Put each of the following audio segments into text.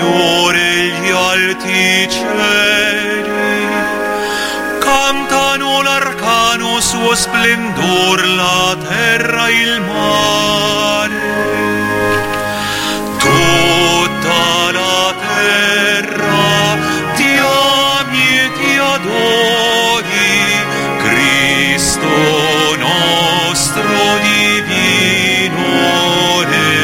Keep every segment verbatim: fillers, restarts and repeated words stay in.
Signore gli alti cieli, cantano l'arcano suo splendor, la terra e il mare. Tutta la terra ti ami e ti adori, Cristo nostro divino Re.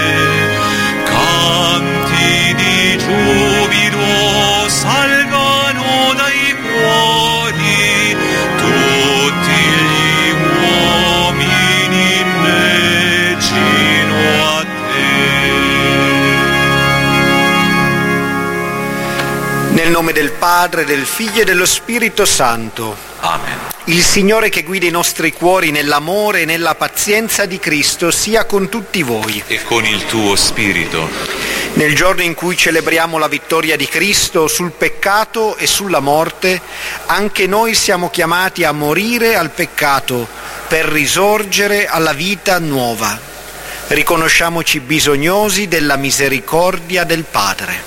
Canti di giubilo salgano dai cuori, tutti gli uomini immagino a te. Nel nome del Padre, del Figlio e dello Spirito Santo. Amen. Il Signore che guida i nostri cuori nell'amore e nella pazienza di Cristo sia con tutti voi. E con il tuo spirito. Nel giorno in cui celebriamo la vittoria di Cristo sul peccato e sulla morte, anche noi siamo chiamati a morire al peccato per risorgere alla vita nuova. Riconosciamoci bisognosi della misericordia del Padre.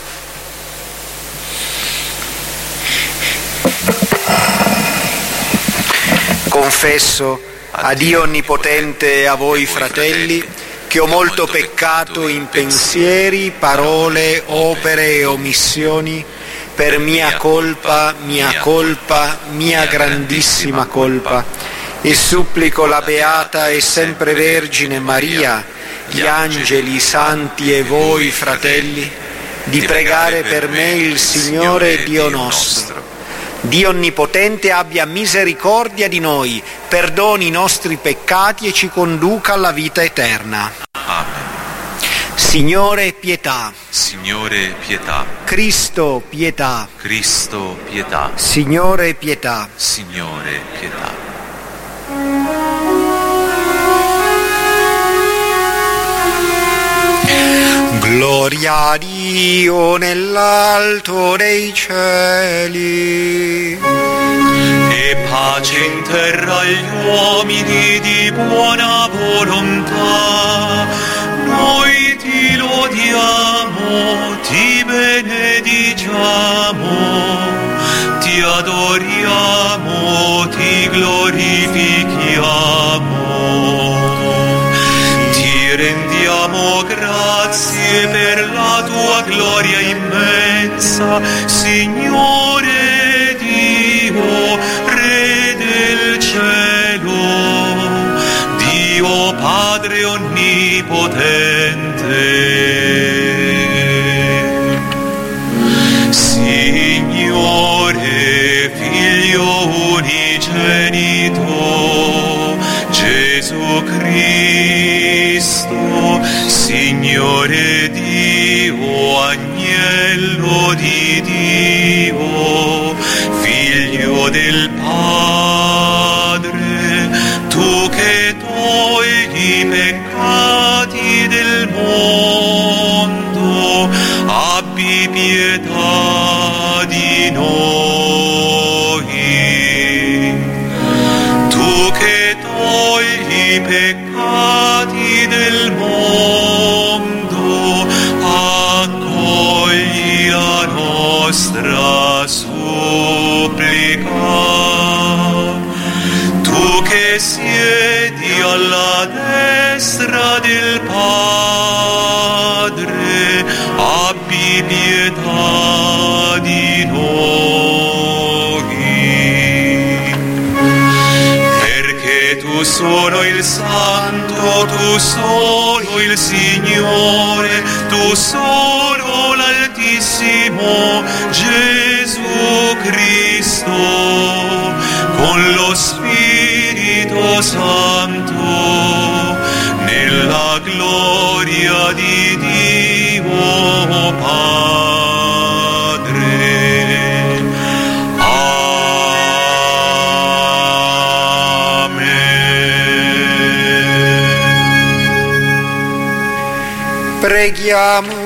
Confesso a Dio Onnipotente e a voi, fratelli, che ho molto peccato in pensieri, parole, opere e omissioni, per mia colpa, mia colpa, mia grandissima colpa, e supplico la Beata e sempre Vergine Maria, gli angeli, i santi e voi, fratelli, di pregare per me il Signore Dio nostro. Dio Onnipotente abbia misericordia di noi, perdoni i nostri peccati e ci conduca alla vita eterna. Amen. Signore, pietà. Signore, pietà. Cristo, pietà. Cristo, pietà. Signore, pietà. Signore, pietà. Gloria a Dio nell'alto dei cieli. E pace in terra agli uomini di buona volontà. Noi ti lodiamo, ti benediciamo, ti adoriamo, ti glorifichiamo. Ti rendiamo grazie per la tua gloria immensa, Signore Dio, Re del cielo, Dio Padre Onnipotente. Signore Figlio unigenito, Gesù Cristo, Signore Dio, Agnello di Dio, Figlio del Padre, tu che togli i peccati del mondo, abbi pietà di noi. Tu che togli i peccati del mondo, accogli la nostra supplica. Tu che siedi alla destra del Padre, abbi pietà di noi. Perché tu sono il Santo, tu sono il Signore, tu sono l'Altissimo Gesù Cristo, con lo Spirito Santo, nella gloria di Dio Padre. Amen. Preghiamo.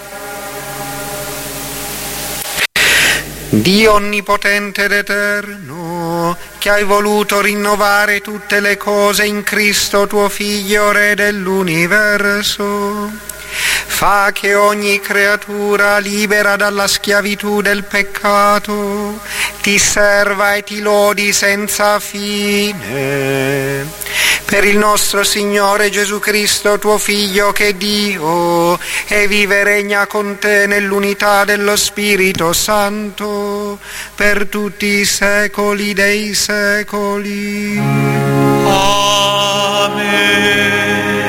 Dio Onnipotente ed Eterno, che hai voluto rinnovare tutte le cose in Cristo tuo Figlio, Re dell'universo, Fa che ogni creatura libera dalla schiavitù del peccato ti serva e ti lodi senza fine. Per il nostro Signore Gesù Cristo, tuo Figlio, che è Dio, e vive e regna con te nell'unità dello Spirito Santo, per tutti i secoli dei secoli. Amen.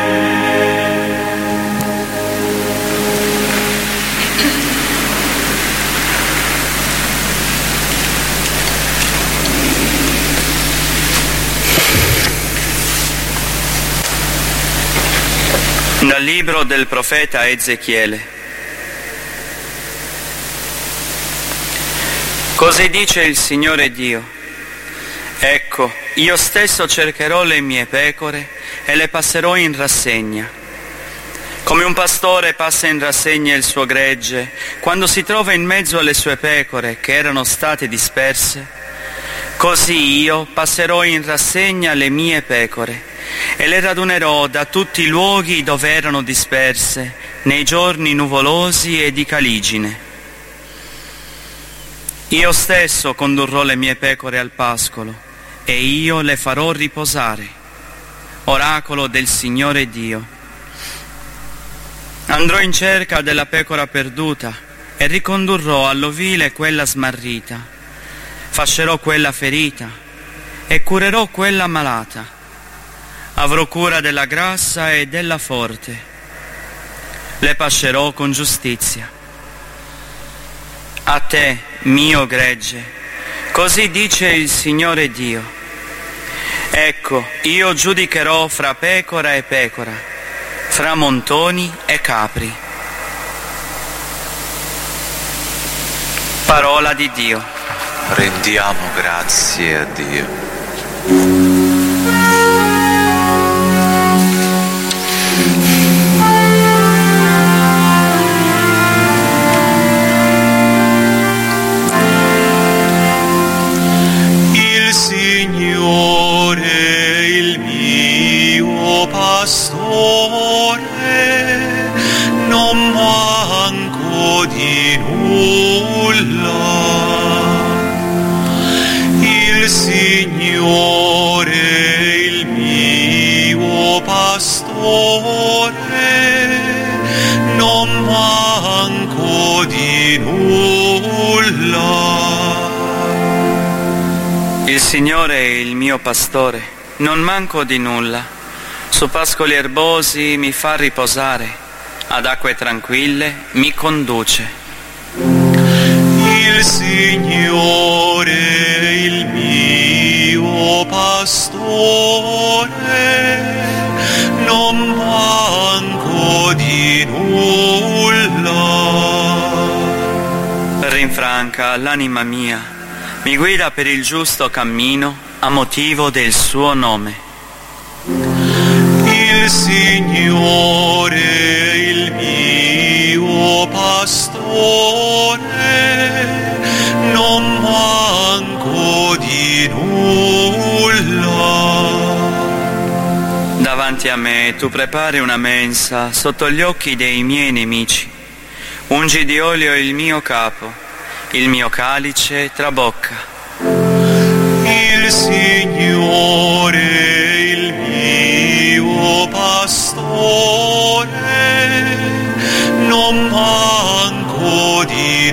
Dal libro del profeta Ezechiele. Così dice il Signore Dio: ecco, io stesso cercherò le mie pecore e le passerò in rassegna. Come un pastore passa in rassegna il suo gregge quando si trova in mezzo alle sue pecore che erano state disperse, così io passerò in rassegna le mie pecore e le radunerò da tutti i luoghi dove erano disperse nei giorni nuvolosi e di caligine. Io stesso condurrò le mie pecore al pascolo e io le farò riposare. Oracolo del Signore Dio. Andrò in cerca della pecora perduta e ricondurrò all'ovile quella smarrita. Fascerò quella ferita e curerò quella malata. Avrò cura della grassa e della forte. Le pascerò con giustizia. A te, mio gregge, così dice il Signore Dio: ecco, io giudicherò fra pecora e pecora, fra montoni e capri. Parola di Dio. Rendiamo grazie a Dio. Il Signore, il mio pastore, non manco di nulla. Il Signore, il mio pastore, non manco di nulla. Il Signore è il mio pastore, non manco di nulla. Su pascoli erbosi mi fa riposare, ad acque tranquille mi conduce. Il Signore, il mio pastore, non manco di nulla. Rinfranca l'anima mia, mi guida per il giusto cammino a motivo del suo nome. Il Signore, il mio pastore, non manco di nulla. Davanti a me tu prepari una mensa sotto gli occhi dei miei nemici. Ungi di olio il mio capo, il mio calice trabocca. Il Signore, il mio pastore, non manco di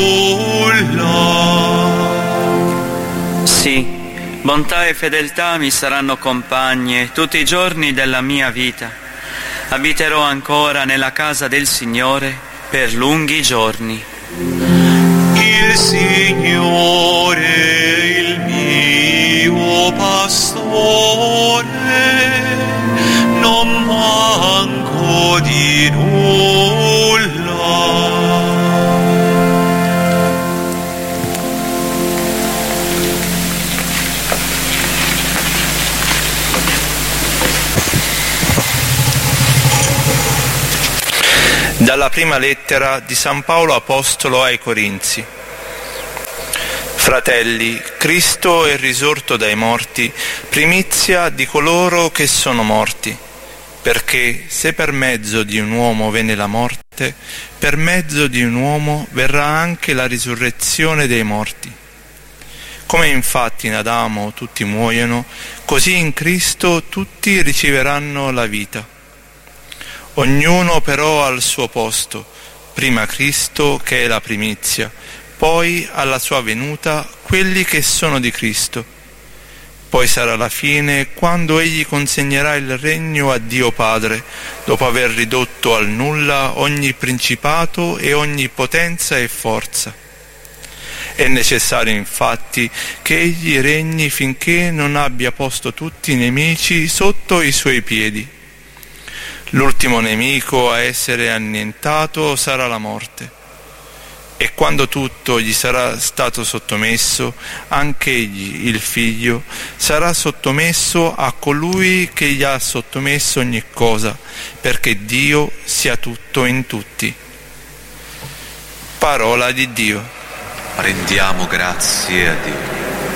nulla. Sì, bontà e fedeltà mi saranno compagne tutti i giorni della mia vita. Abiterò ancora nella casa del Signore per lunghi giorni. Il Signore, il mio pastore, non manco di nulla. Dalla prima lettera di San Paolo Apostolo ai Corinzi. Fratelli, Cristo è risorto dai morti, primizia di coloro che sono morti, perché se per mezzo di un uomo venne la morte, morte, per mezzo di un uomo verrà anche la risurrezione dei morti. Come infatti in Adamo tutti muoiono, così in Cristo tutti riceveranno la vita. Ognuno però al suo posto, prima Cristo che è la primizia, poi alla sua venuta quelli che sono di Cristo. Poi sarà la fine, quando egli consegnerà il regno a Dio Padre, dopo aver ridotto al nulla ogni principato e ogni potenza e forza. È necessario infatti che egli regni finché non abbia posto tutti i nemici sotto i suoi piedi. L'ultimo nemico a essere annientato sarà la morte. E quando tutto gli sarà stato sottomesso, anche egli, il Figlio, sarà sottomesso a colui che gli ha sottomesso ogni cosa, perché Dio sia tutto in tutti. Parola di Dio. Rendiamo grazie a Dio.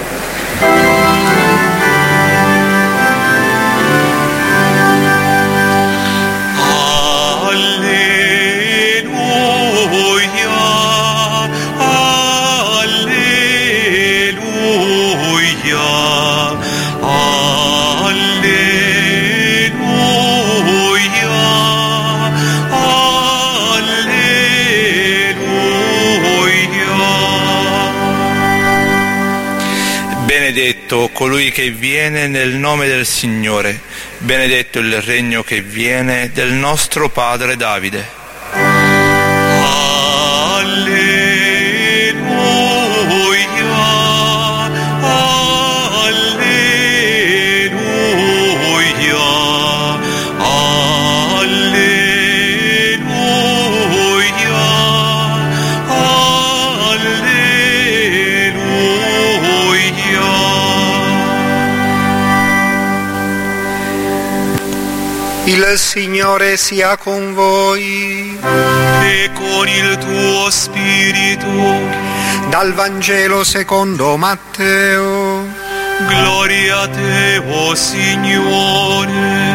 Benedetto colui che viene nel nome del Signore, benedetto il regno che viene del nostro padre Davide. Il Signore sia con voi. E con il tuo spirito. Dal Vangelo secondo Matteo. Gloria a te, o Signore.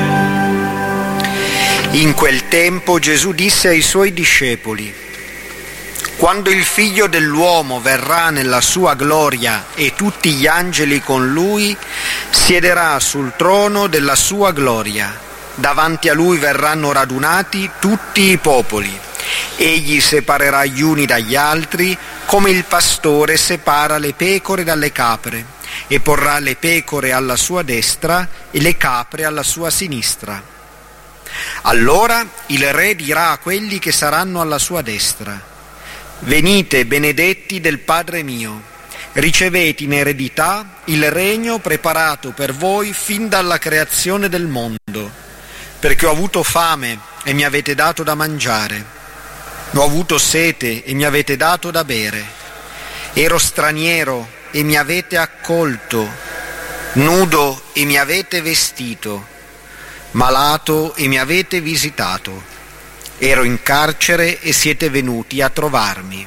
In quel tempo Gesù disse ai suoi discepoli: quando il Figlio dell'uomo verrà nella sua gloria e tutti gli angeli con lui, siederà sul trono della sua gloria. Davanti a lui verranno radunati tutti i popoli. Egli separerà gli uni dagli altri, come il pastore separa le pecore dalle capre, e porrà le pecore alla sua destra e le capre alla sua sinistra. Allora il re dirà a quelli che saranno alla sua destra: venite, benedetti del Padre mio, ricevete in eredità il regno preparato per voi fin dalla creazione del mondo. Perché ho avuto fame e mi avete dato da mangiare, ho avuto sete e mi avete dato da bere, ero straniero e mi avete accolto, nudo e mi avete vestito, malato e mi avete visitato, ero in carcere e siete venuti a trovarmi.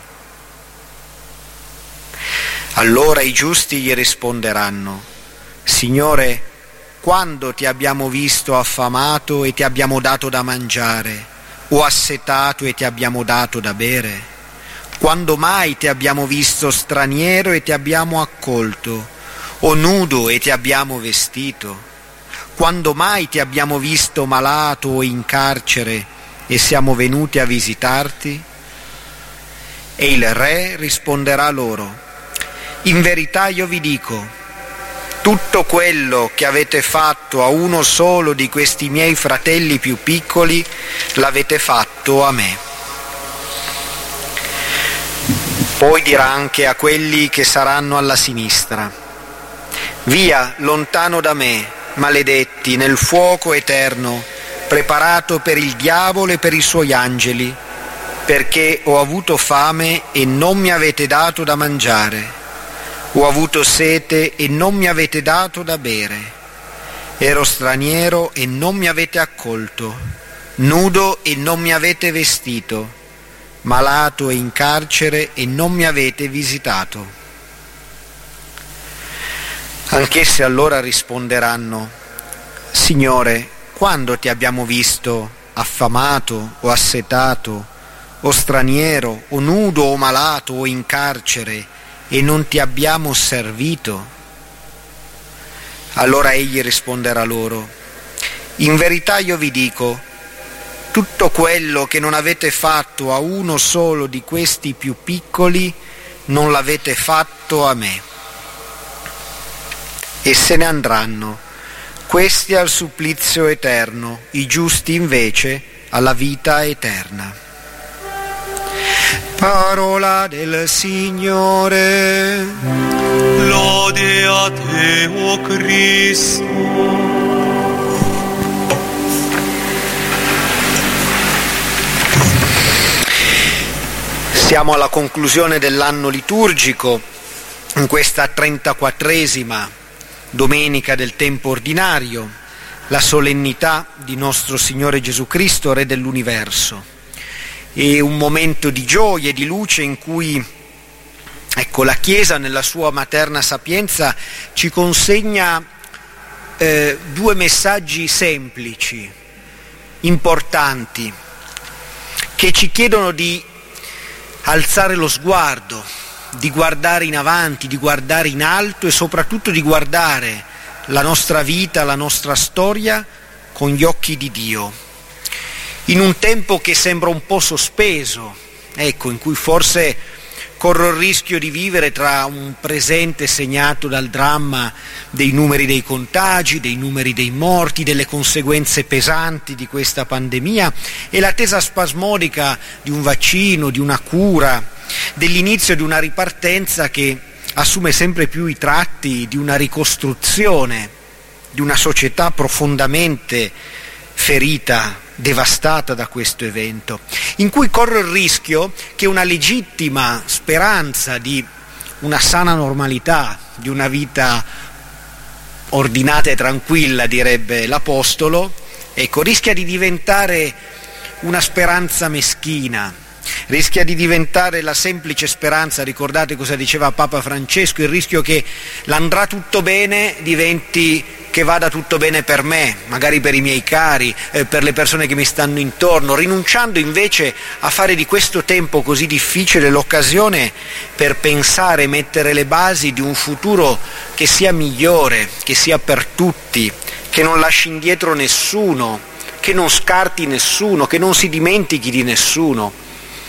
Allora i giusti gli risponderanno: Signore, quando ti abbiamo visto affamato e ti abbiamo dato da mangiare, o assetato e ti abbiamo dato da bere? Quando mai ti abbiamo visto straniero e ti abbiamo accolto, o nudo e ti abbiamo vestito? Quando mai ti abbiamo visto malato o in carcere e siamo venuti a visitarti? E il re risponderà loro: in verità io vi dico, tutto quello che avete fatto a uno solo di questi miei fratelli più piccoli, l'avete fatto a me. Poi dirà anche a quelli che saranno alla sinistra: via, lontano da me, maledetti, nel fuoco eterno, preparato per il diavolo e per i suoi angeli, perché ho avuto fame e non mi avete dato da mangiare. Ho avuto sete e non mi avete dato da bere. Ero straniero e non mi avete accolto, nudo e non mi avete vestito, malato e in carcere e non mi avete visitato. Anch'esse allora risponderanno: Signore, quando ti abbiamo visto affamato o assetato, o straniero, o nudo, o malato, o in carcere, e non ti abbiamo servito? Allora egli risponderà loro: in verità io vi dico, tutto quello che non avete fatto a uno solo di questi più piccoli, non l'avete fatto a me. E se ne andranno, questi al supplizio eterno, i giusti invece alla vita eterna. Parola del Signore. Lode a te, o Cristo. Siamo alla conclusione dell'anno liturgico, in questa trentaquattresima domenica del tempo ordinario, la solennità di nostro Signore Gesù Cristo, Re dell'universo. È un momento di gioia e di luce in cui, ecco, la Chiesa nella sua materna sapienza ci consegna eh, due messaggi semplici, importanti, che ci chiedono di alzare lo sguardo, di guardare in avanti, di guardare in alto e soprattutto di guardare la nostra vita, la nostra storia con gli occhi di Dio. In un tempo che sembra un po' sospeso, ecco, in cui forse corro il rischio di vivere tra un presente segnato dal dramma dei numeri dei contagi, dei numeri dei morti, delle conseguenze pesanti di questa pandemia e l'attesa spasmodica di un vaccino, di una cura, dell'inizio di una ripartenza che assume sempre più i tratti di una ricostruzione di una società profondamente ferita, devastata da questo evento, in cui corre il rischio che una legittima speranza di una sana normalità, di una vita ordinata e tranquilla, direbbe l'Apostolo, ecco, rischia di diventare una speranza meschina, rischia di diventare la semplice speranza, ricordate cosa diceva Papa Francesco, il rischio che l'andrà tutto bene diventi che vada tutto bene per me, magari per i miei cari, eh, per le persone che mi stanno intorno, rinunciando invece a fare di questo tempo così difficile l'occasione per pensare e mettere le basi di un futuro che sia migliore, che sia per tutti, che non lasci indietro nessuno, che non scarti nessuno, che non si dimentichi di nessuno.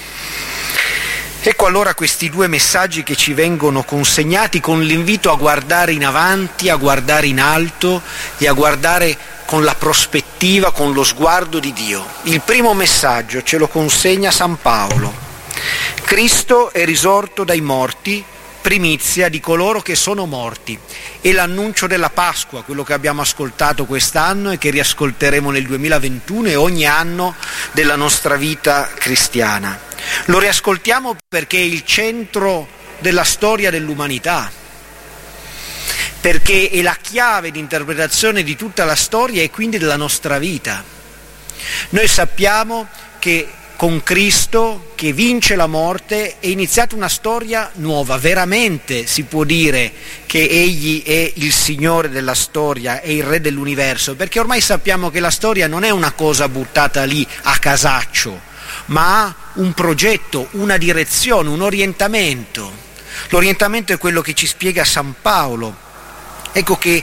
Ecco allora questi due messaggi che ci vengono consegnati con l'invito a guardare in avanti, a guardare in alto e a guardare con la prospettiva, con lo sguardo di Dio. Il primo messaggio ce lo consegna San Paolo. Cristo è risorto dai morti, primizia di coloro che sono morti. È l'annuncio della Pasqua, quello che abbiamo ascoltato quest'anno e che riascolteremo nel duemilaventuno e ogni anno della nostra vita cristiana. Lo riascoltiamo perché è il centro della storia dell'umanità, perché è la chiave di interpretazione di tutta la storia e quindi della nostra vita. Noi sappiamo che con Cristo, che vince la morte, è iniziata una storia nuova. Veramente si può dire che Egli è il Signore della storia, è il Re dell'universo, perché ormai sappiamo che la storia non è una cosa buttata lì a casaccio, ma ha un progetto, una direzione, un orientamento. L'orientamento è quello che ci spiega San Paolo. Ecco che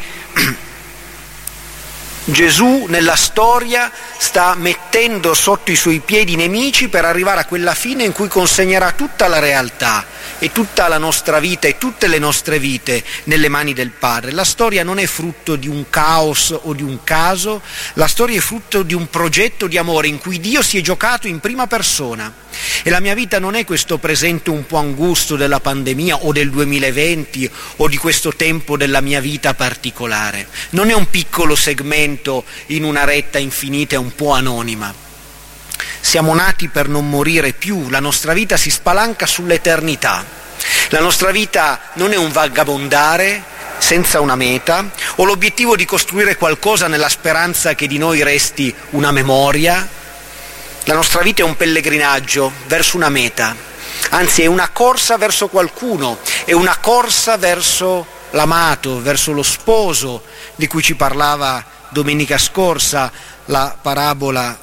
Gesù nella storia sta mettendo sotto i suoi piedi i nemici per arrivare a quella fine in cui consegnerà tutta la realtà e tutta la nostra vita e tutte le nostre vite nelle mani del Padre. La storia non è frutto di un caos o di un caso, la storia è frutto di un progetto di amore in cui Dio si è giocato in prima persona. E la mia vita non è questo presente un po' angusto della pandemia o del duemilaventi o di questo tempo della mia vita particolare. Non è un piccolo segmento in una retta infinita e un po' anonima. Siamo nati per non morire più, la nostra vita si spalanca sull'eternità. La nostra vita non è un vagabondare senza una meta o l'obiettivo di costruire qualcosa nella speranza che di noi resti una memoria. La nostra vita è un pellegrinaggio verso una meta, anzi è una corsa verso qualcuno, è una corsa verso l'amato, verso lo sposo di cui ci parlava domenica scorsa la parabola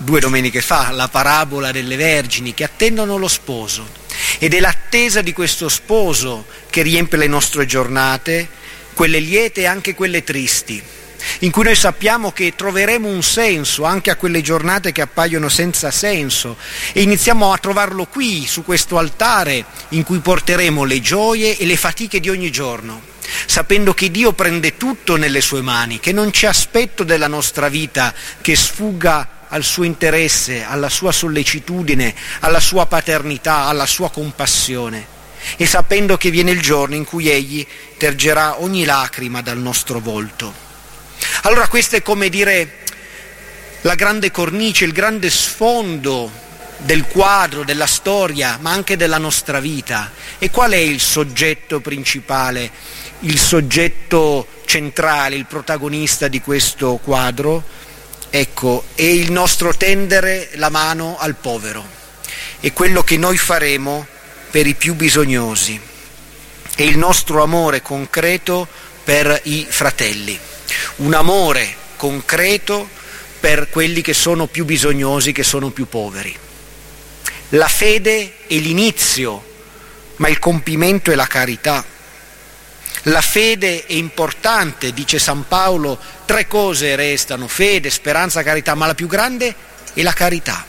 due domeniche fa, la parabola delle vergini che attendono lo sposo, ed è l'attesa di questo sposo che riempie le nostre giornate, quelle liete e anche quelle tristi, in cui noi sappiamo che troveremo un senso anche a quelle giornate che appaiono senza senso, e iniziamo a trovarlo qui, su questo altare, in cui porteremo le gioie e le fatiche di ogni giorno, sapendo che Dio prende tutto nelle sue mani, che non c'è aspetto della nostra vita che sfugga al suo interesse, alla sua sollecitudine, alla sua paternità, alla sua compassione, e sapendo che viene il giorno in cui Egli tergerà ogni lacrima dal nostro volto. Allora questo è, come dire, la grande cornice, il grande sfondo del quadro, della storia, ma anche della nostra vita. E qual è il soggetto principale, il soggetto centrale, il protagonista di questo quadro? Ecco, è il nostro tendere la mano al povero, è quello che noi faremo per i più bisognosi, è il nostro amore concreto per i fratelli, un amore concreto per quelli che sono più bisognosi, che sono più poveri. La fede è l'inizio, ma il compimento è la carità. La fede è importante, dice San Paolo, tre cose restano: fede, speranza, carità, ma la più grande è la carità.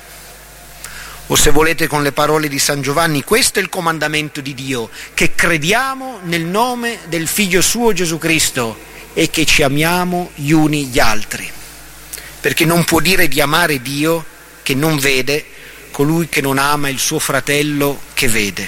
O se volete con le parole di San Giovanni, questo è il comandamento di Dio, che crediamo nel nome del Figlio suo Gesù Cristo e che ci amiamo gli uni gli altri, perché non può dire di amare Dio che non vede colui che non ama il suo fratello che vede.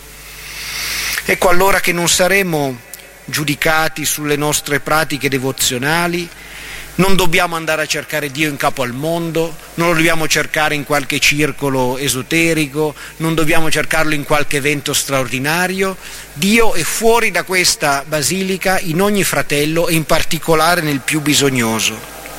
Ecco allora che non saremo giudicati sulle nostre pratiche devozionali, non dobbiamo andare a cercare Dio in capo al mondo, non lo dobbiamo cercare in qualche circolo esoterico, non dobbiamo cercarlo in qualche evento straordinario. Dio è fuori da questa basilica, in ogni fratello e in particolare nel più bisognoso.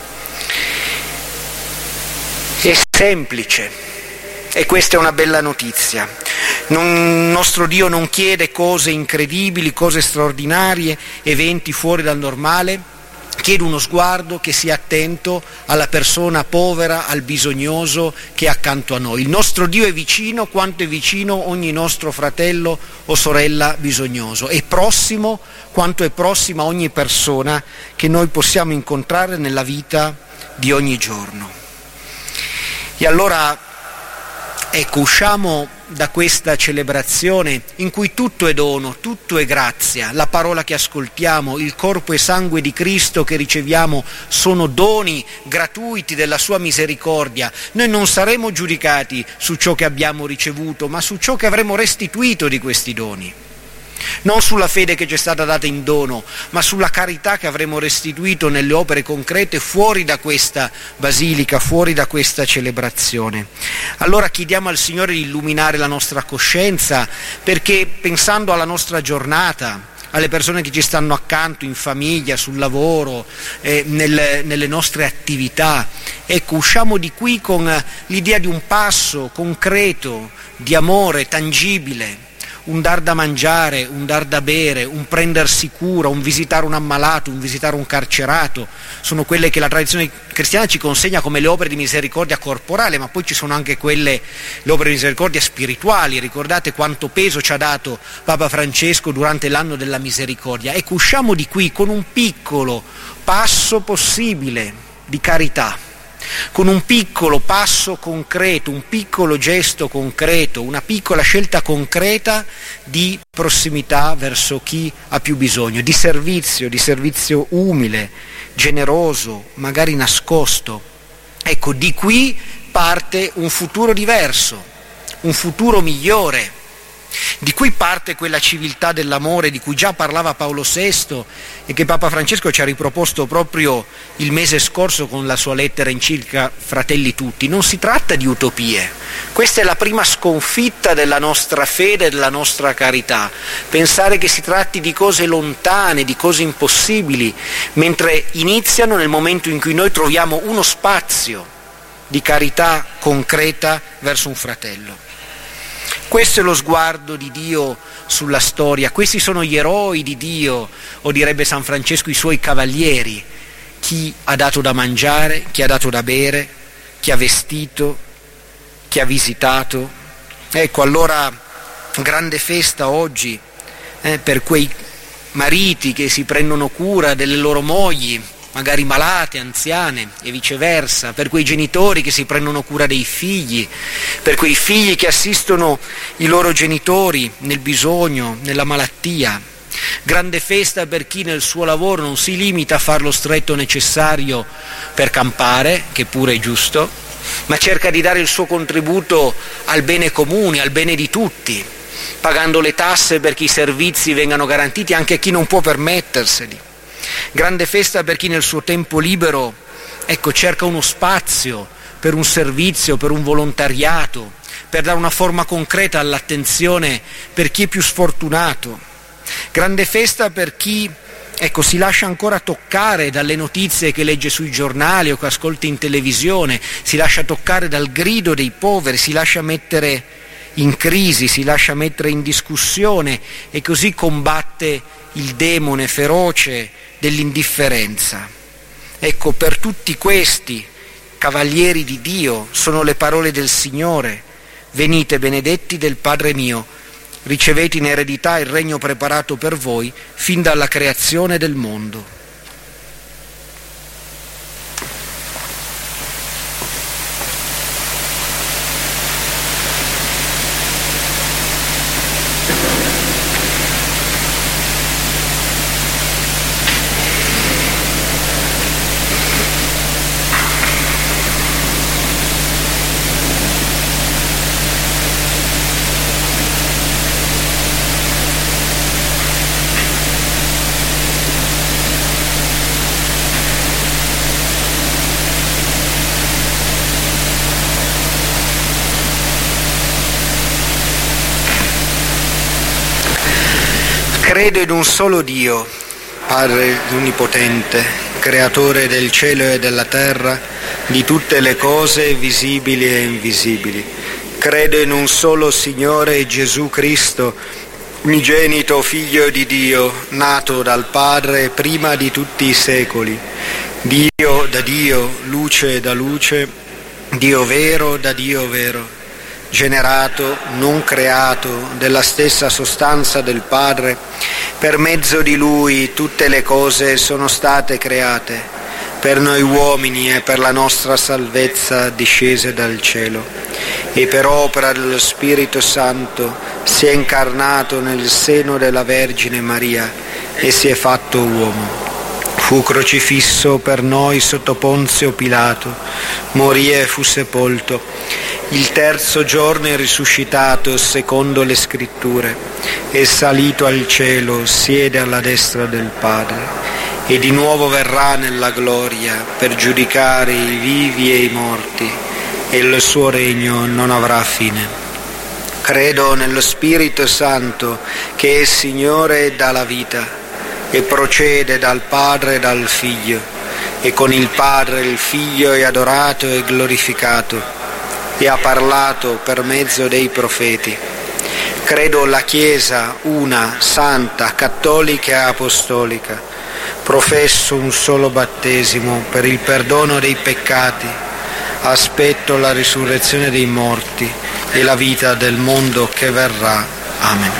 È semplice. E questa è una bella notizia. Non, il nostro Dio non chiede cose incredibili, cose straordinarie, eventi fuori dal normale, chiede uno sguardo che sia attento alla persona povera, al bisognoso che è accanto a noi. Il nostro Dio è vicino quanto è vicino ogni nostro fratello o sorella bisognoso, è prossimo quanto è prossima ogni persona che noi possiamo incontrare nella vita di ogni giorno. E allora ecco, usciamo da questa celebrazione in cui tutto è dono, tutto è grazia, la parola che ascoltiamo, il corpo e sangue di Cristo che riceviamo sono doni gratuiti della sua misericordia. Noi non saremo giudicati su ciò che abbiamo ricevuto, ma su ciò che avremo restituito di questi doni. Non sulla fede che ci è stata data in dono, ma sulla carità che avremo restituito nelle opere concrete fuori da questa basilica, fuori da questa celebrazione. Allora chiediamo al Signore di illuminare la nostra coscienza, perché pensando alla nostra giornata, alle persone che ci stanno accanto in famiglia, sul lavoro, eh, nel, nelle nostre attività, ecco, usciamo di qui con l'idea di un passo concreto, di amore tangibile, un dar da mangiare, un dar da bere, un prendersi cura, un visitare un ammalato, un visitare un carcerato, sono quelle che la tradizione cristiana ci consegna come le opere di misericordia corporale, ma poi ci sono anche quelle, le opere di misericordia spirituali. Ricordate quanto peso ci ha dato Papa Francesco durante l'anno della misericordia. Ecco, usciamo di qui con un piccolo passo possibile di carità, con un piccolo passo concreto, un piccolo gesto concreto, una piccola scelta concreta di prossimità verso chi ha più bisogno, di servizio, di servizio umile, generoso, magari nascosto. Ecco, di qui parte un futuro diverso, un futuro migliore. Di qui parte quella civiltà dell'amore di cui già parlava Paolo sesto e che Papa Francesco ci ha riproposto proprio il mese scorso con la sua lettera enciclica Fratelli Tutti. Non si tratta di utopie, questa è la prima sconfitta della nostra fede e della nostra carità, pensare che si tratti di cose lontane, di cose impossibili, mentre iniziano nel momento in cui noi troviamo uno spazio di carità concreta verso un fratello. Questo è lo sguardo di Dio sulla storia, questi sono gli eroi di Dio, o direbbe San Francesco i suoi cavalieri, chi ha dato da mangiare, chi ha dato da bere, chi ha vestito, chi ha visitato. Ecco, allora grande festa oggi eh, per quei mariti che si prendono cura delle loro mogli, magari malate, anziane e viceversa, per quei genitori che si prendono cura dei figli, per quei figli che assistono i loro genitori nel bisogno, nella malattia. Grande festa per chi nel suo lavoro non si limita a fare lo stretto necessario per campare, che pure è giusto, ma cerca di dare il suo contributo al bene comune, al bene di tutti, pagando le tasse perché i servizi vengano garantiti anche a chi non può permetterseli. Grande festa per chi nel suo tempo libero, ecco, cerca uno spazio per un servizio, per un volontariato, per dare una forma concreta all'attenzione per chi è più sfortunato. Grande festa per chi, ecco, si lascia ancora toccare dalle notizie che legge sui giornali o che ascolta in televisione, si lascia toccare dal grido dei poveri, si lascia mettere in crisi, si lascia mettere in discussione e così combatte il demone feroce dell'indifferenza. Ecco, per tutti questi cavalieri di Dio sono le parole del Signore: venite benedetti del Padre mio, ricevete in eredità il regno preparato per voi fin dalla creazione del mondo. Credo in un solo Dio, Padre Onnipotente, Creatore del cielo e della terra, di tutte le cose visibili e invisibili. Credo in un solo Signore Gesù Cristo, unigenito Figlio di Dio, nato dal Padre prima di tutti i secoli, Dio da Dio, luce da luce, Dio vero da Dio vero, generato, non creato, della stessa sostanza del Padre. Per mezzo di Lui tutte le cose sono state create, per noi uomini e per la nostra salvezza discese dal cielo, e per opera dello Spirito Santo si è incarnato nel seno della Vergine Maria e si è fatto uomo. Fu crocifisso per noi sotto Ponzio Pilato, morì e fu sepolto. Il terzo giorno è risuscitato secondo le Scritture, è salito al cielo, siede alla destra del Padre, e di nuovo verrà nella gloria per giudicare i vivi e i morti, e il suo regno non avrà fine. Credo nello Spirito Santo, che è Signore e dà la vita, e procede dal Padre e dal Figlio, e con il Padre il Figlio è adorato e glorificato, e ha parlato per mezzo dei profeti. Credo la Chiesa una, santa, cattolica e apostolica. Professo un solo battesimo per il perdono dei peccati. Aspetto la risurrezione dei morti e la vita del mondo che verrà. Amen.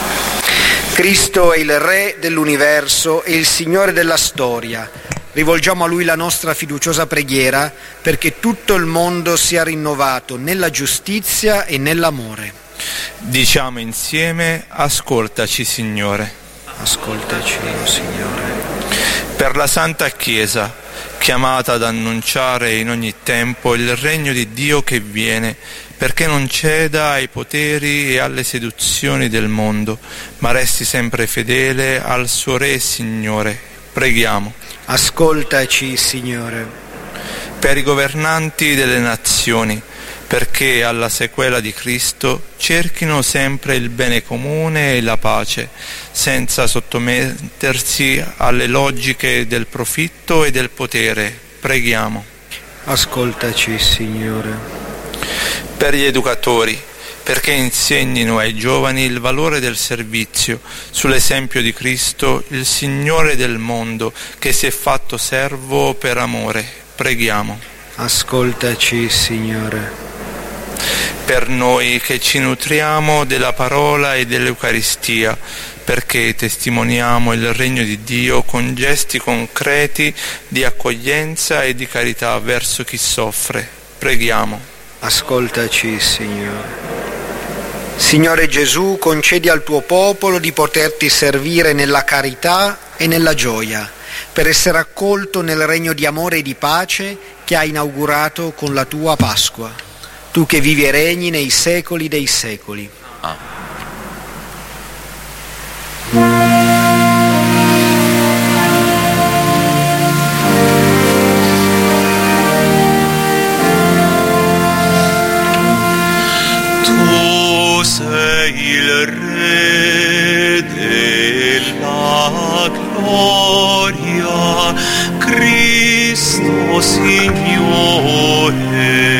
Cristo è il Re dell'universo e il Signore della storia. Rivolgiamo a Lui la nostra fiduciosa preghiera perché tutto il mondo sia rinnovato nella giustizia e nell'amore. Diciamo insieme: ascoltaci, Signore. Ascoltaci, Signore. Per la Santa Chiesa, chiamata ad annunciare in ogni tempo il regno di Dio che viene, perché non ceda ai poteri e alle seduzioni del mondo, ma resti sempre fedele al suo Re e Signore. Preghiamo. Ascoltaci, Signore. Per i governanti delle nazioni, perché alla sequela di Cristo cerchino sempre il bene comune e la pace, senza sottomettersi alle logiche del profitto e del potere. Preghiamo. Ascoltaci, Signore. Per gli educatori, perché insegnino ai giovani il valore del servizio, sull'esempio di Cristo, il Signore del mondo, che si è fatto servo per amore. Preghiamo. Ascoltaci, Signore. Per noi che ci nutriamo della parola e dell'Eucaristia, perché testimoniamo il regno di Dio con gesti concreti di accoglienza e di carità verso chi soffre. Preghiamo. Ascoltaci, Signore. Signore Gesù, concedi al tuo popolo di poterti servire nella carità e nella gioia, per essere accolto nel regno di amore e di pace che hai inaugurato con la tua Pasqua. Tu che vivi e regni nei secoli dei secoli. Amen. Tu sei il Re della gloria, Cristo Signore.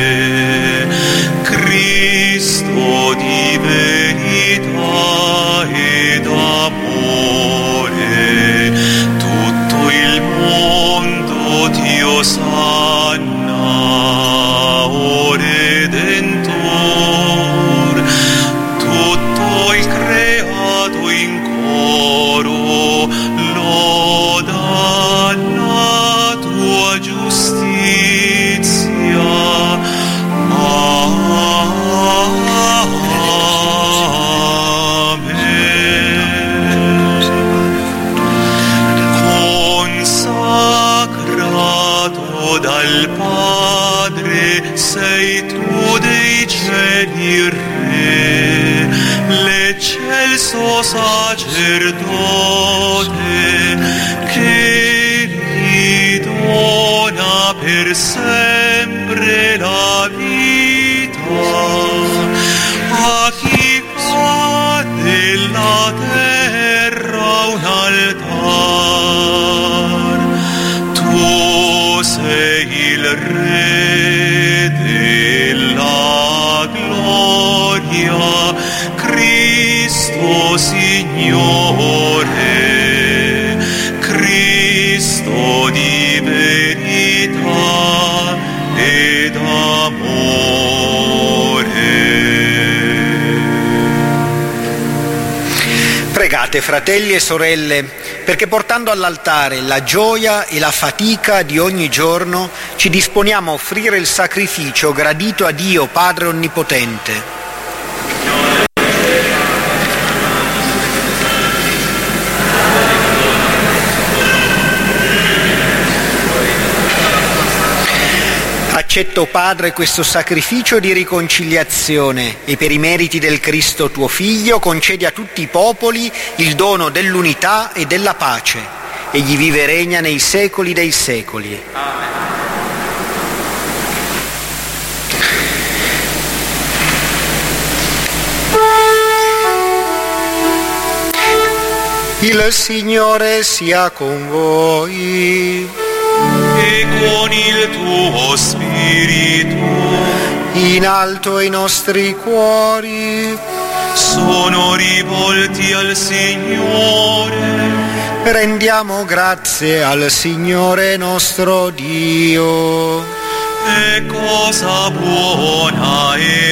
Cristo di verità ed amore, tutto il mondo ti osanna, o Redentor, tutto il creato in coro loda la tua giustizia. Dal Padre sei tu dei cieli Re, l'eccelso sacerdote che gli dona per sempre la vita a chi fa della terra un altar. Tu sei il Re della gloria, Cristo Signore, Cristo di verità ed amore. Pregate, fratelli e sorelle, perché portando all'altare la gioia e la fatica di ogni giorno ci disponiamo a offrire il sacrificio gradito a Dio Padre Onnipotente. Accetto, Padre, questo sacrificio di riconciliazione e per i meriti del Cristo tuo Figlio concedi a tutti i popoli il dono dell'unità e della pace. Egli vive e regna nei secoli dei secoli. Amen. Il Signore sia con voi. E con il tuo spirito. In alto i nostri cuori sono rivolti al Signore. Rendiamo grazie al Signore nostro Dio. È cosa buona e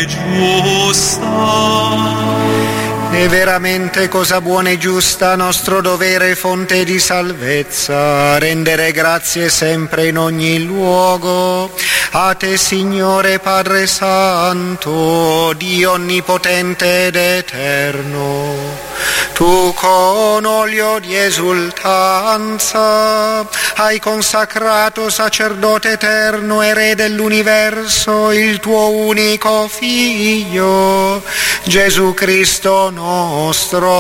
giusta. È veramente cosa buona e giusta, nostro dovere e fonte di salvezza, rendere grazie sempre in ogni luogo. A te, Signore Padre Santo, Dio onnipotente ed eterno, tu con olio di esultanza hai consacrato sacerdote eterno e Re dell'universo il tuo unico Figlio, Gesù Cristo nostro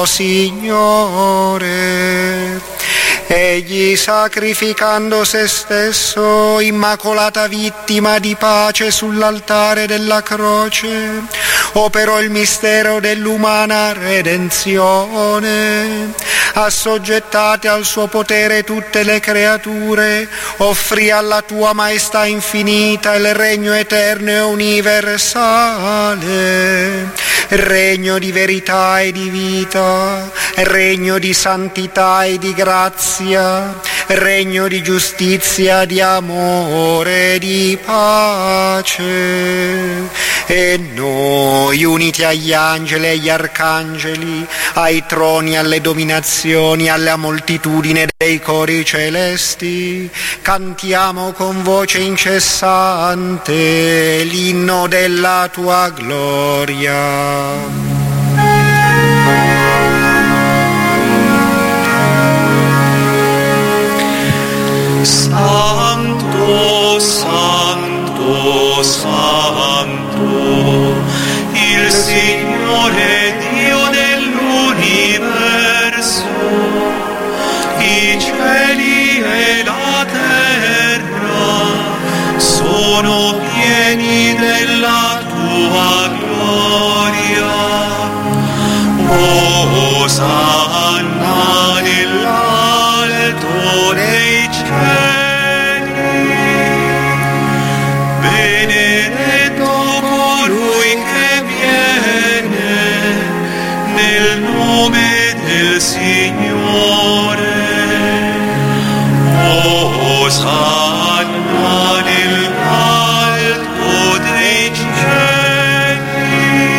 Signore. Egli, sacrificando se stesso, immacolata vittima di pace sull'altare della croce, operò il mistero dell'umana redenzione. Assoggettate al suo potere tutte le creature, offrì alla tua maestà infinita il regno eterno e universale, regno di verità e di vita, regno di santità e di grazia, regno di giustizia, di amore, di pace. E noi, uniti agli angeli e agli arcangeli, ai troni, alle dominazioni, alla moltitudine dei cori celesti, cantiamo con voce incessante l'inno della tua gloria. Santo, Santo, Santo, il Signore Dio dell'universo, i cieli e la terra sono pieni della tua gloria. Osanna nell'alto dei cieli, benedetto colui che viene nel nome del Signore. Osanna nell'alto dei cieli.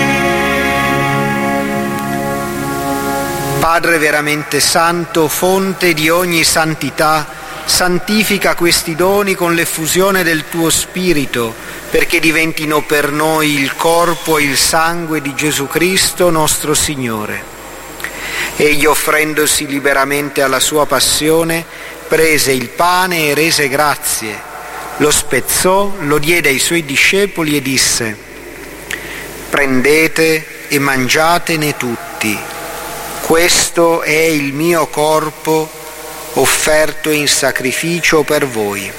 Padre veramente santo, fonte di ogni santità, santifica questi doni con l'effusione del tuo Spirito, perché diventino per noi il corpo e il sangue di Gesù Cristo nostro Signore. Egli, offrendosi liberamente alla sua passione, prese il pane e rese grazie, lo spezzò, lo diede ai suoi discepoli e disse: prendete e mangiatene tutti, questo è il mio corpo offerto in sacrificio per voi.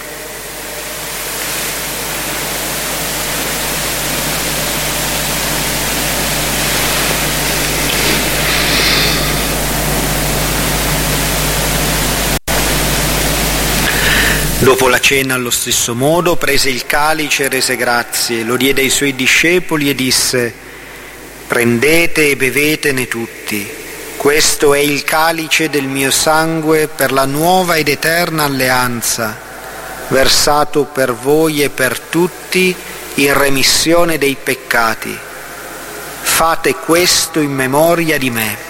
Dopo la cena, allo stesso modo, prese il calice e rese grazie, lo diede ai suoi discepoli e disse: prendete e bevetene tutti, questo è il calice del mio sangue per la nuova ed eterna alleanza, versato per voi e per tutti in remissione dei peccati. Fate questo in memoria di me.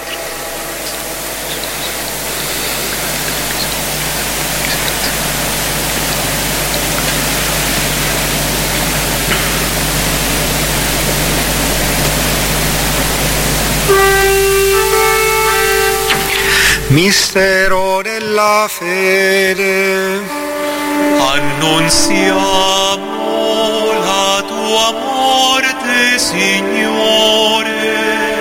Mistero della fede. Annunziamo la tua morte, Signore,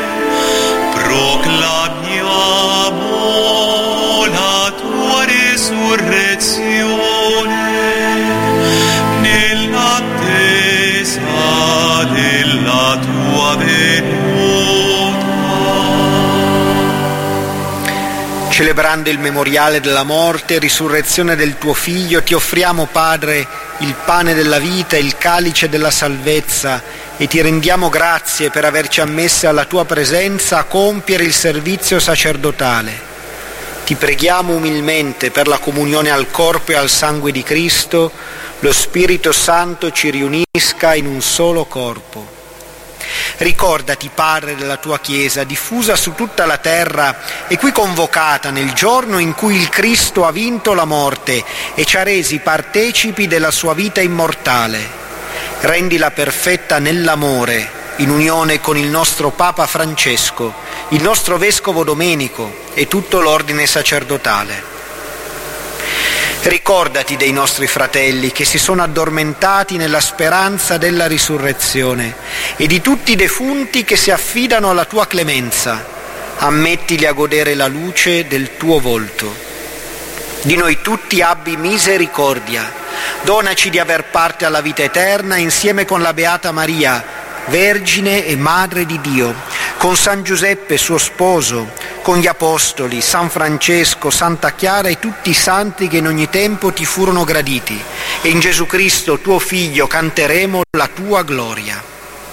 proclamiamo la tua resurrezione nell'attesa della tua venuta. Celebrando il memoriale della morte e risurrezione del tuo Figlio, ti offriamo, Padre, il pane della vita e il calice della salvezza, e ti rendiamo grazie per averci ammessi alla tua presenza a compiere il servizio sacerdotale. Ti preghiamo umilmente per la comunione al corpo e al sangue di Cristo, lo Spirito Santo ci riunisca in un solo corpo. Ricordati, Padre, della tua Chiesa, diffusa su tutta la terra e qui convocata nel giorno in cui il Cristo ha vinto la morte e ci ha resi partecipi della sua vita immortale. Rendila perfetta nell'amore, in unione con il nostro Papa Francesco, il nostro Vescovo Domenico e tutto l'ordine sacerdotale. Ricordati dei nostri fratelli che si sono addormentati nella speranza della risurrezione e di tutti i defunti che si affidano alla tua clemenza. Ammettili a godere la luce del tuo volto. Di noi tutti abbi misericordia. Donaci di aver parte alla vita eterna insieme con la Beata Maria, Vergine e Madre di Dio, con San Giuseppe suo sposo, con gli Apostoli, San Francesco, Santa Chiara e tutti i santi che in ogni tempo ti furono graditi, e in Gesù Cristo tuo Figlio canteremo la tua gloria.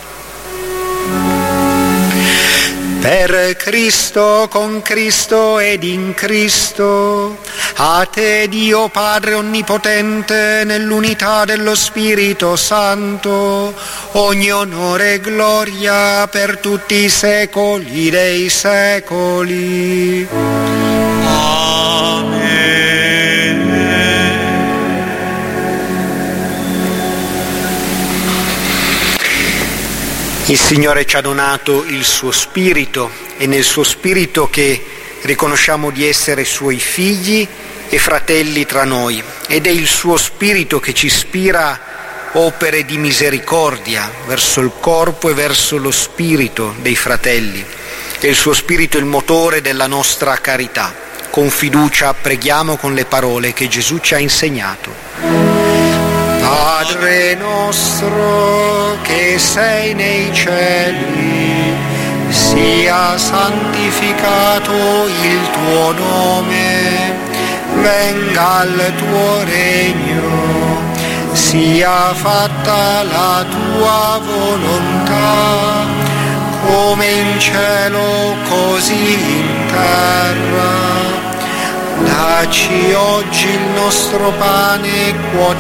Per Cristo, con Cristo ed in Cristo, a te Dio Padre Onnipotente, nell'unità dello Spirito Santo, ogni onore e gloria per tutti i secoli dei secoli. Il Signore ci ha donato il suo Spirito, e nel suo Spirito che riconosciamo di essere suoi figli e fratelli tra noi, ed è il suo Spirito che ci ispira opere di misericordia verso il corpo e verso lo spirito dei fratelli. È il suo Spirito il motore della nostra carità. Con fiducia preghiamo con le parole che Gesù ci ha insegnato. Padre nostro che sei nei cieli, sia santificato il tuo nome, venga il tuo regno, sia fatta la tua volontà, come in cielo così in terra. Dacci oggi il nostro pane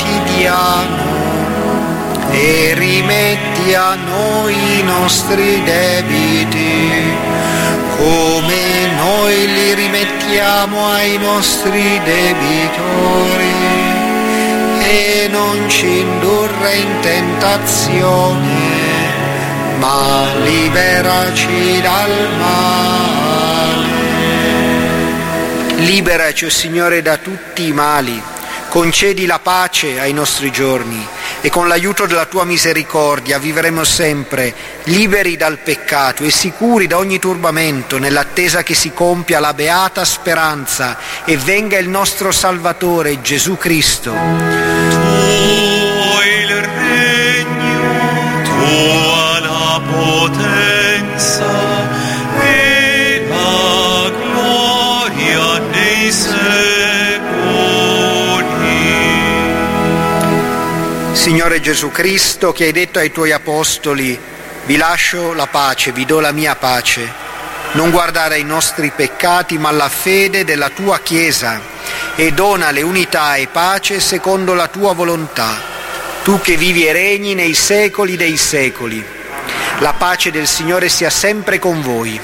quotidiano e rimetti a noi i nostri debiti, come noi li rimettiamo ai nostri debitori, e non ci indurre in tentazione, ma liberaci dal male. Liberaci, o Signore, da tutti i mali, concedi la pace ai nostri giorni, e con l'aiuto della tua misericordia vivremo sempre liberi dal peccato e sicuri da ogni turbamento, nell'attesa che si compia la beata speranza e venga il nostro Salvatore Gesù Cristo. Tuo il regno, tua la potenza, Signore Gesù Cristo, che hai detto ai tuoi apostoli: vi lascio la pace, vi do la mia pace, non guardare ai nostri peccati ma alla fede della tua Chiesa, e donale unità e pace secondo la tua volontà, tu che vivi e regni nei secoli dei secoli. La pace del Signore sia sempre con voi.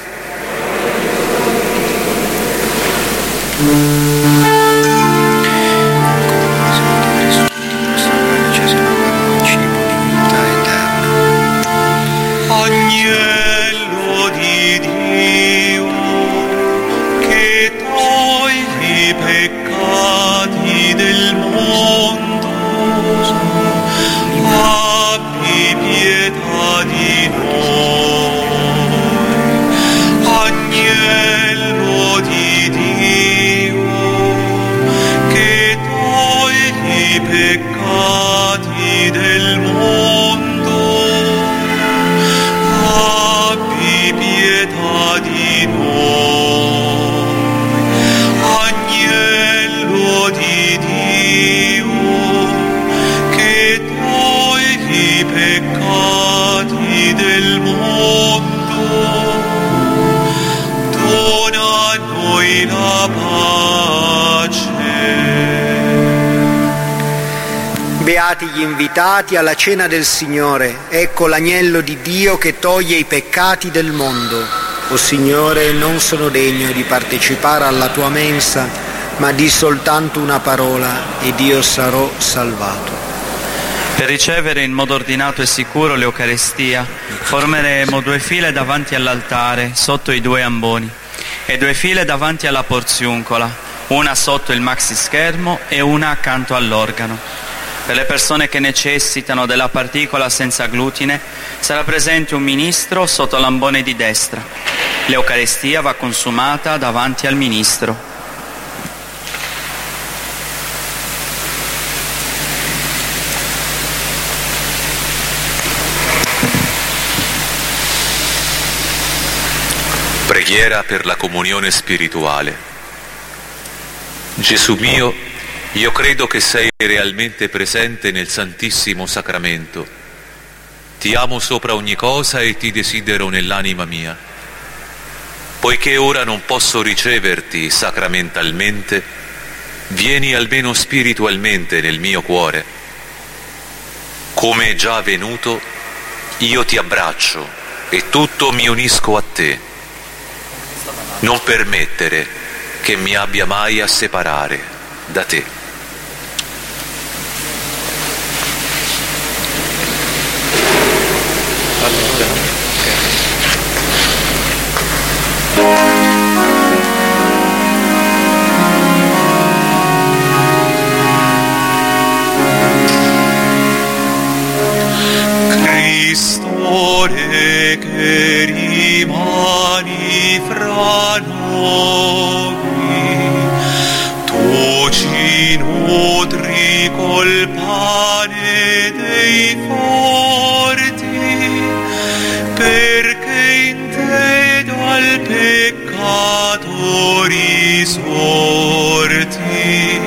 Agnello di Dio, che togli i peccati del mondo, abbi pietà di noi. Agnello di Dio, che togli i peccati del mondo, abbi pietà di noi. Agnello di Dio, che togli i peccati del mondo, dona a noi la pace. Beati gli invitati alla cena del Signore, ecco l'agnello di Dio che toglie i peccati del mondo. O Signore, non sono degno di partecipare alla tua mensa, ma di soltanto una parola ed io sarò salvato. Per ricevere in modo ordinato e sicuro l'Eucaristia, formeremo due file davanti all'altare, sotto i due amboni, e due file davanti alla porziuncola, una sotto il maxi schermo e una accanto all'organo. Per le persone che necessitano della particola senza glutine sarà presente un ministro sotto l'ambone di destra. L'Eucaristia va consumata davanti al ministro. Preghiera per la comunione spirituale. Gesù mio, io credo che sei realmente presente nel Santissimo Sacramento. Ti amo sopra ogni cosa e ti desidero nell'anima mia. Poiché ora non posso riceverti sacramentalmente, vieni almeno spiritualmente nel mio cuore. Come è già avvenuto, io ti abbraccio e tutto mi unisco a te. Non permettere che mi abbia mai a separare da te. Cristore che rimani fra noi, tu ci nutri col pane dei forti, perché in te dal peccato risorti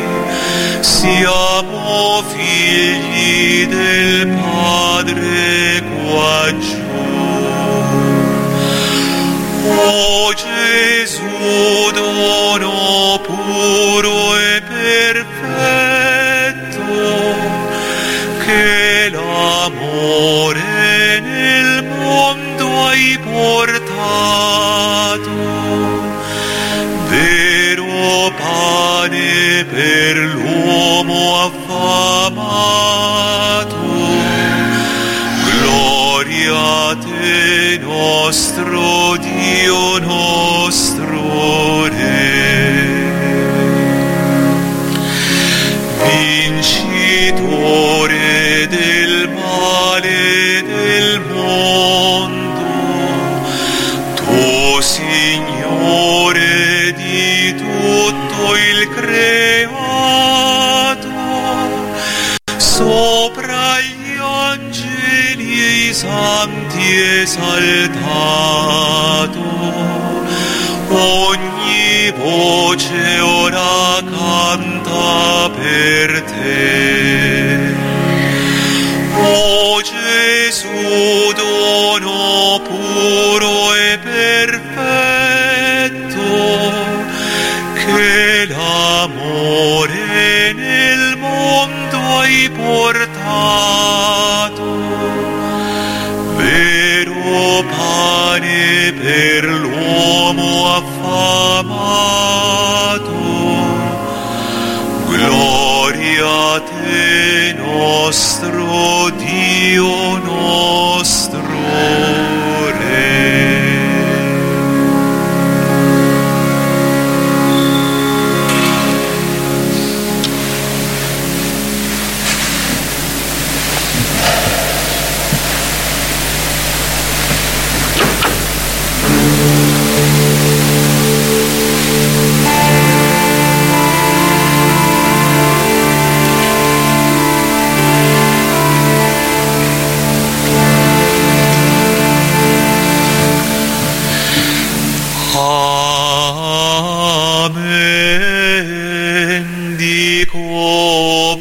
siamo figli del Padre quaggiù. O Gesù, dono puro e perfetto, che l'amore nel mondo hai portato, vero pane per l'uomo affamato, gloria a te, nostro Dio, nostro Re. Vincitore del male del mondo, tu Signore di tutto il creato, sopra gli angeli e i santi esaltato, ogni voce ora canta per te. O Gesù, dono puro e perfetto, che l'amore nel mondo hai portato, vero pane per l'uomo affamato, gloria a te, nostro Dio, nostro Re. Amen. Dico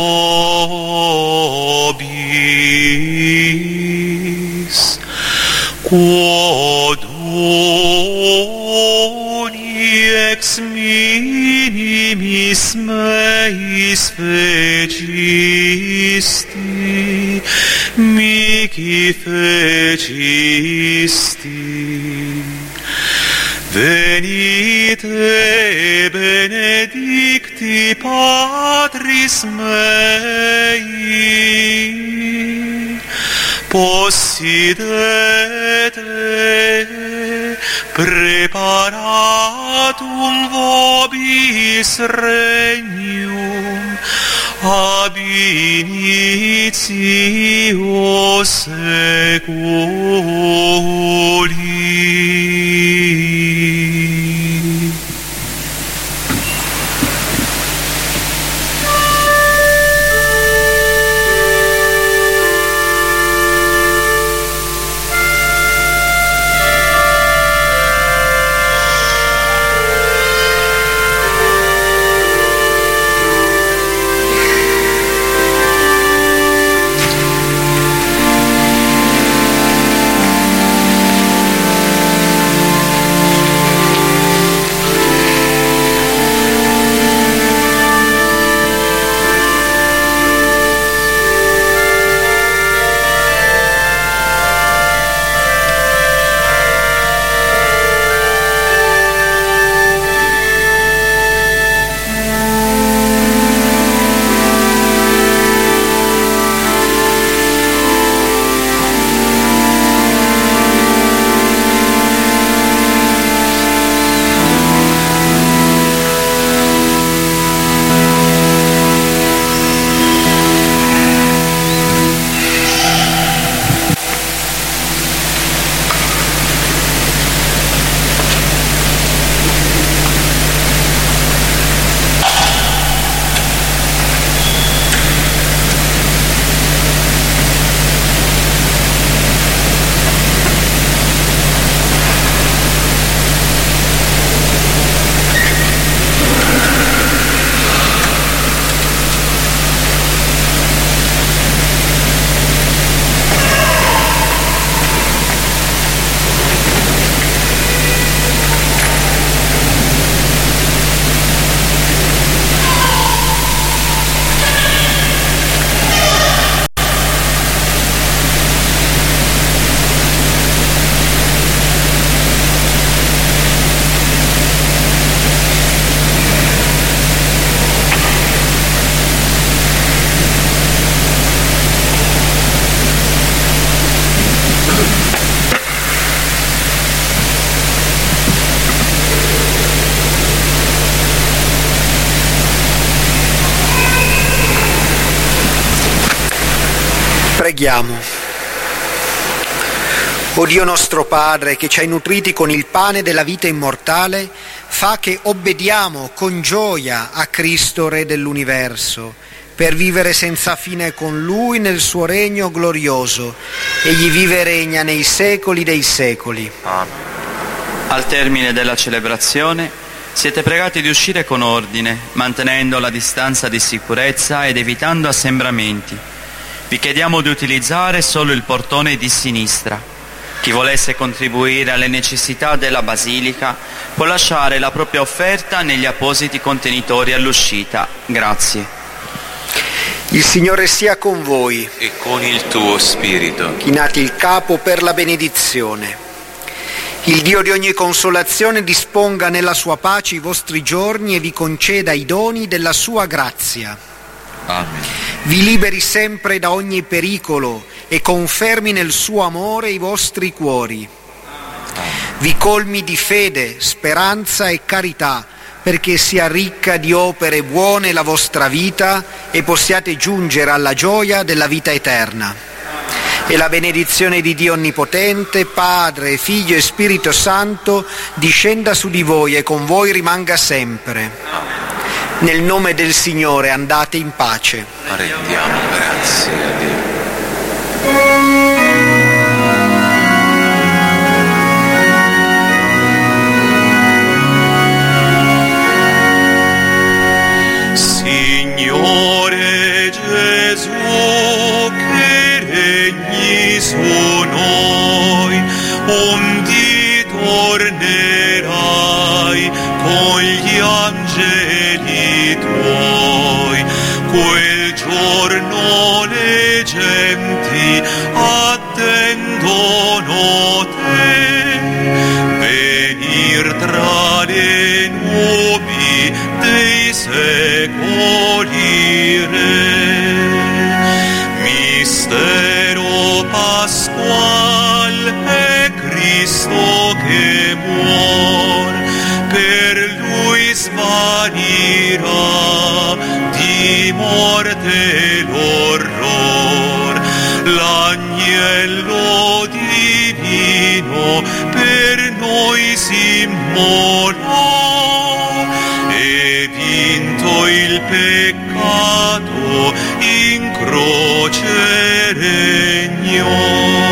vobis, quod uni ex minimis meis fecisti, mihi fecisti. Venite benedicti Patris mei, possidete preparatum vobis regnum ab initio seculi. Preghiamo. O Dio nostro Padre, che ci hai nutriti con il pane della vita immortale, fa che obbediamo con gioia a Cristo, Re dell'universo, per vivere senza fine con Lui nel suo regno glorioso. Egli vive e regna nei secoli dei secoli. Amen. Al termine della celebrazione siete pregati di uscire con ordine, mantenendo la distanza di sicurezza ed evitando assembramenti. Vi chiediamo di utilizzare solo il portone di sinistra. Chi volesse contribuire alle necessità della Basilica può lasciare la propria offerta negli appositi contenitori all'uscita. Grazie. Il Signore sia con voi. E con il tuo spirito. Chinate il capo per la benedizione. Il Dio di ogni consolazione disponga nella sua pace i vostri giorni e vi conceda i doni della sua grazia. Amen. Vi liberi sempre da ogni pericolo e confermi nel suo amore i vostri cuori. Vi colmi di fede, speranza e carità, perché sia ricca di opere buone la vostra vita e possiate giungere alla gioia della vita eterna. E la benedizione di Dio Onnipotente, Padre, Figlio e Spirito Santo, discenda su di voi e con voi rimanga sempre. Nel nome del Signore andate in pace. Rendiamo grazie a Dio. Signore Gesù, che regni su noi, onde tornerai con gli angeli tuoi. Quel giorno le genti attendono te, venir tra le nubi dei secoli, Re. Mistero pasqual è Cristo che muor, per Lui svanirà di morte l'orror. L'agnello divino per noi si immolò e vinto il peccato in croce regnò.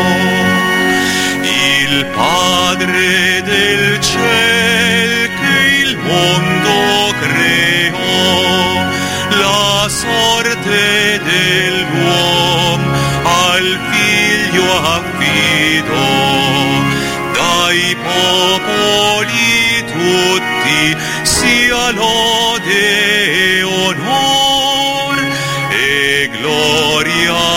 Il Padre del ciel che il mondo creò, la sorte dell'uomo al Figlio affidò. Dai popoli tutti sia lode e onor e gloria